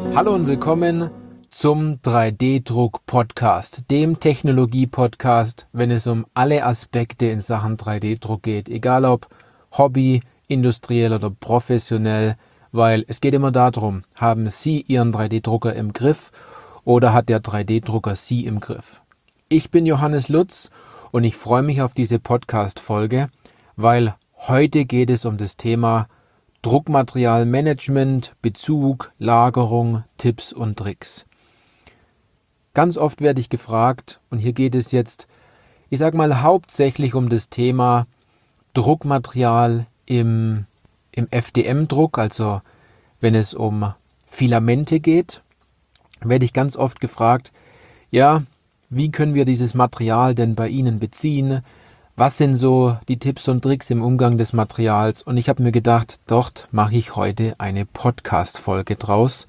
Hallo und willkommen zum 3D-Druck-Podcast, dem Technologie-Podcast, wenn es um alle Aspekte in Sachen 3D-Druck geht, egal ob Hobby, industriell oder professionell, weil es geht immer darum, haben Sie Ihren 3D-Drucker im Griff oder hat der 3D-Drucker Sie im Griff? Ich bin Johannes Lutz und ich freue mich auf diese Podcast-Folge, weil heute geht es um das Thema Druckmaterialmanagement, Bezug, Lagerung, Tipps und Tricks. Ganz oft werde ich gefragt, und hier geht es jetzt, ich sage mal hauptsächlich um das Thema Druckmaterial im FDM-Druck, also wenn es um Filamente geht, werde ich ganz oft gefragt, ja, wie können wir dieses Material denn bei Ihnen beziehen? Was sind so die Tipps und Tricks im Umgang des Materials? Und ich habe mir gedacht, dort mache ich heute eine Podcast-Folge draus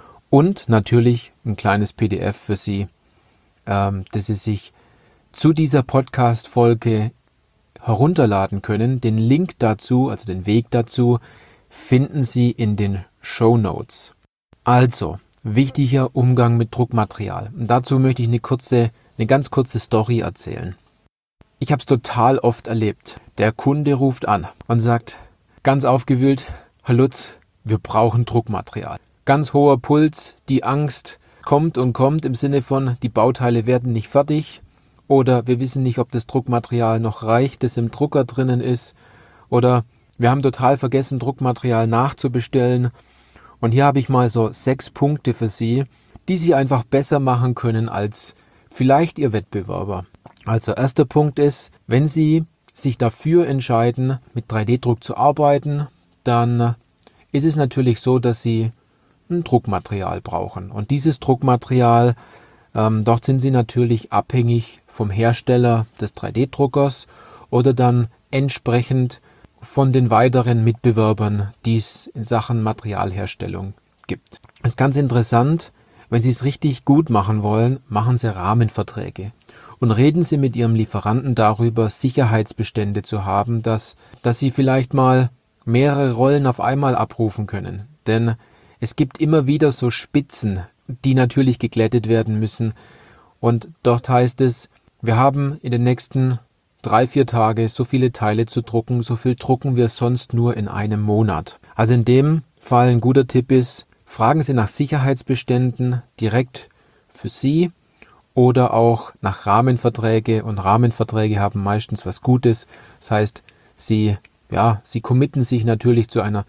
und natürlich ein kleines PDF für Sie, dass Sie sich zu dieser Podcast-Folge herunterladen können. Den Link dazu, also den Weg dazu, finden Sie in den Shownotes. Also, wichtiger Umgang mit Druckmaterial. Und dazu möchte ich eine ganz kurze Story erzählen. Ich habe es total oft erlebt. Der Kunde ruft an und sagt, ganz aufgewühlt, Herr Lutz, wir brauchen Druckmaterial. Ganz hoher Puls, die Angst kommt und kommt im Sinne von, die Bauteile werden nicht fertig oder wir wissen nicht, ob das Druckmaterial noch reicht, das im Drucker drinnen ist oder wir haben total vergessen, Druckmaterial nachzubestellen. Und hier habe ich mal so 6 Punkte für Sie, die Sie einfach besser machen können als vielleicht Ihr Wettbewerber. Also erster Punkt ist, wenn Sie sich dafür entscheiden, mit 3D-Druck zu arbeiten, dann ist es natürlich so, dass Sie ein Druckmaterial brauchen. Und dieses Druckmaterial, dort sind Sie natürlich abhängig vom Hersteller des 3D-Druckers oder dann entsprechend von den weiteren Mitbewerbern, die es in Sachen Materialherstellung gibt. Es ist ganz interessant, wenn Sie es richtig gut machen wollen, machen Sie Rahmenverträge. Und reden Sie mit Ihrem Lieferanten darüber, Sicherheitsbestände zu haben, dass Sie vielleicht mal mehrere Rollen auf einmal abrufen können. Denn es gibt immer wieder so Spitzen, die natürlich geglättet werden müssen. Und dort heißt es, wir haben in den nächsten 3-4 Tage so viele Teile zu drucken, so viel drucken wir sonst nur in einem Monat. Also in dem Fall ein guter Tipp ist, fragen Sie nach Sicherheitsbeständen direkt für Sie oder auch nach Rahmenverträge, und Rahmenverträge haben meistens was Gutes. Das heißt, Sie committen sich natürlich zu einer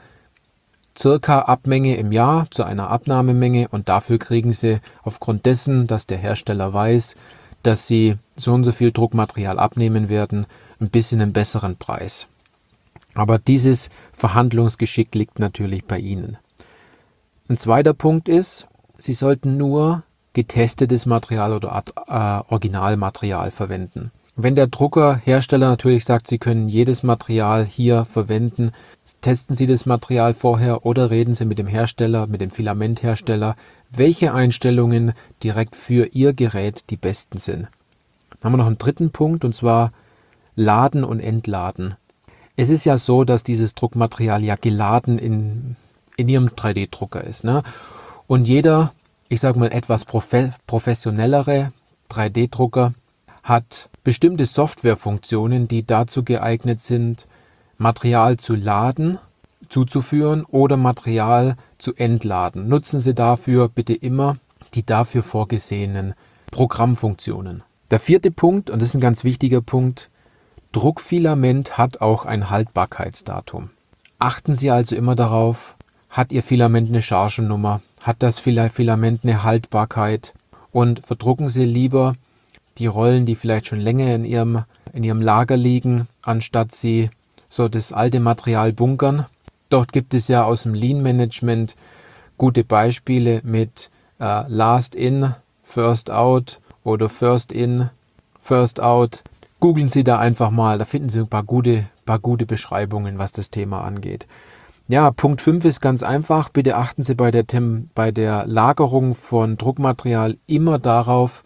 circa Abmenge im Jahr, zu einer Abnahmemenge, und dafür kriegen Sie aufgrund dessen, dass der Hersteller weiß, dass Sie so und so viel Druckmaterial abnehmen werden, ein bisschen einen besseren Preis. Aber dieses Verhandlungsgeschick liegt natürlich bei Ihnen. Ein zweiter Punkt ist, Sie sollten nur getestetes Material oder Originalmaterial verwenden. Wenn der Druckerhersteller natürlich sagt, Sie können jedes Material hier verwenden, testen Sie das Material vorher oder reden Sie mit dem Hersteller, mit dem Filamenthersteller, welche Einstellungen direkt für Ihr Gerät die besten sind. Dann haben wir noch einen dritten Punkt, und zwar Laden und Entladen. Es ist ja so, dass dieses Druckmaterial ja geladen in Ihrem 3D-Drucker ist, ne? Und jeder, ich sage mal etwas professionellere 3D-Drucker hat bestimmte Softwarefunktionen, die dazu geeignet sind, Material zu laden, zuzuführen oder Material zu entladen. Nutzen Sie dafür bitte immer die dafür vorgesehenen Programmfunktionen. Der vierte Punkt, und das ist ein ganz wichtiger Punkt, Druckfilament hat auch ein Haltbarkeitsdatum. Achten Sie also immer darauf, hat Ihr Filament eine Chargennummer, hat das Filament eine Haltbarkeit, und verdrucken Sie lieber die Rollen, die vielleicht schon länger in Ihrem Lager liegen, anstatt Sie so das alte Material bunkern. Dort gibt es ja aus dem Lean-Management gute Beispiele mit Last in, First out oder First in, First out. Googeln Sie da einfach mal, da finden Sie ein paar gute Beschreibungen, was das Thema angeht. Ja, Punkt 5 ist ganz einfach. Bitte achten Sie bei der Lagerung von Druckmaterial immer darauf,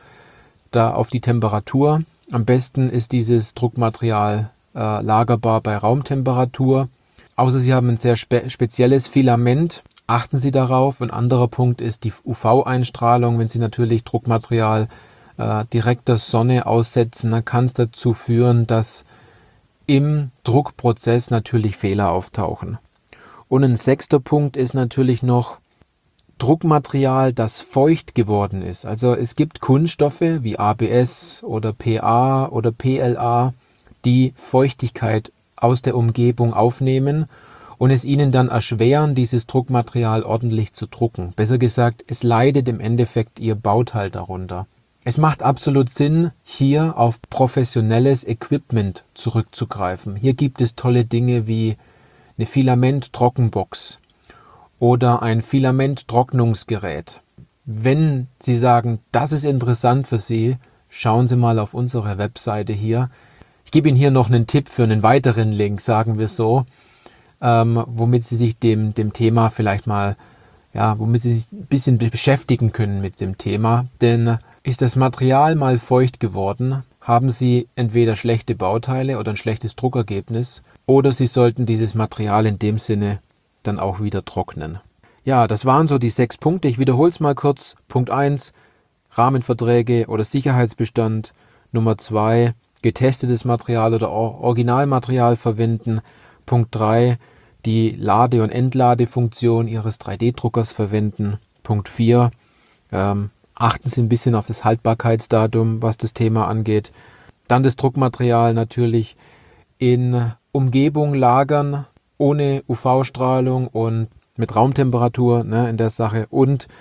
auf die Temperatur. Am besten ist dieses Druckmaterial lagerbar bei Raumtemperatur. Außer Sie haben ein sehr spezielles Filament, Achten Sie darauf. Ein anderer Punkt ist die UV-Einstrahlung. Wenn Sie natürlich Druckmaterial direkt der Sonne aussetzen, dann kann es dazu führen, dass im Druckprozess natürlich Fehler auftauchen. Und ein 6. Punkt ist natürlich noch Druckmaterial, das feucht geworden ist. Also es gibt Kunststoffe wie ABS oder PA oder PLA, die Feuchtigkeit aus der Umgebung aufnehmen und es ihnen dann erschweren, dieses Druckmaterial ordentlich zu drucken. Besser gesagt, es leidet im Endeffekt ihr Bauteil darunter. Es macht absolut Sinn, hier auf professionelles Equipment zurückzugreifen. Hier gibt es tolle Dinge wie eine Filament-Trockenbox oder ein Filament-Trocknungsgerät. Wenn Sie sagen, das ist interessant für Sie, schauen Sie mal auf unsere Webseite hier. Ich gebe Ihnen hier noch einen Tipp für einen weiteren Link, sagen wir so, womit Sie sich dem Thema vielleicht mal, womit Sie sich ein bisschen beschäftigen können mit dem Thema. Denn ist das Material mal feucht geworden, haben Sie entweder schlechte Bauteile oder ein schlechtes Druckergebnis oder Sie sollten dieses Material in dem Sinne dann auch wieder trocknen. Ja, das waren so die 6 Punkte. Ich wiederhole es mal kurz. Punkt 1, Rahmenverträge oder Sicherheitsbestand. Nummer 2, getestetes Material oder Originalmaterial verwenden. Punkt 3, die Lade- und Entladefunktion Ihres 3D-Druckers verwenden. Punkt 4, achten Sie ein bisschen auf das Haltbarkeitsdatum, was das Thema angeht. Dann das Druckmaterial natürlich in Umgebung lagern, ohne UV-Strahlung und mit Raumtemperatur in der Sache. Und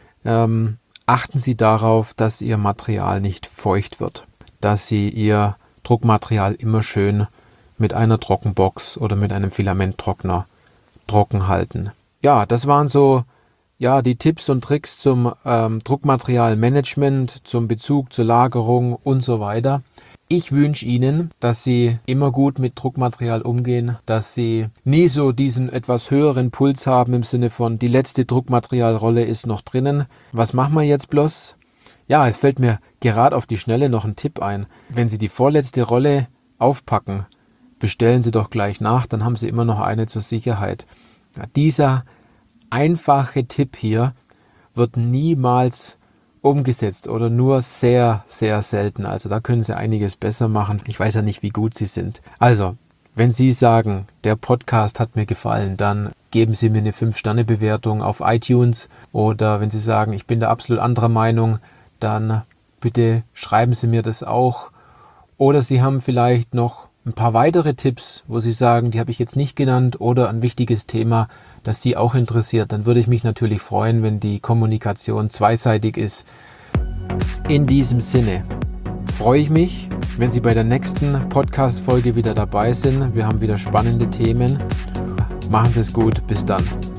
achten Sie darauf, dass Ihr Material nicht feucht wird, dass Sie Ihr Druckmaterial immer schön mit einer Trockenbox oder mit einem Filamenttrockner trocken halten. Ja, das waren so die Tipps und Tricks zum Druckmaterialmanagement, zum Bezug, zur Lagerung und so weiter. Ich wünsche Ihnen, dass Sie immer gut mit Druckmaterial umgehen, dass Sie nie so diesen etwas höheren Puls haben im Sinne von, die letzte Druckmaterialrolle ist noch drinnen. Was machen wir jetzt bloß? Ja, es fällt mir gerade auf die Schnelle noch ein Tipp ein. Wenn Sie die vorletzte Rolle aufpacken, bestellen Sie doch gleich nach, dann haben Sie immer noch eine zur Sicherheit. Ja, dieser einfache Tipp hier wird niemals umgesetzt oder nur sehr, sehr selten. Also da können Sie einiges besser machen. Ich weiß ja nicht, wie gut Sie sind. Also, wenn Sie sagen, der Podcast hat mir gefallen, dann geben Sie mir eine 5-Sterne-Bewertung auf iTunes. Oder wenn Sie sagen, ich bin da absolut anderer Meinung, dann bitte schreiben Sie mir das auch. Oder Sie haben vielleicht noch ein paar weitere Tipps, wo Sie sagen, die habe ich jetzt nicht genannt, oder ein wichtiges Thema, das Sie auch interessiert. Dann würde ich mich natürlich freuen, wenn die Kommunikation zweiseitig ist. In diesem Sinne freue ich mich, wenn Sie bei der nächsten Podcast-Folge wieder dabei sind. Wir haben wieder spannende Themen. Machen Sie es gut. Bis dann.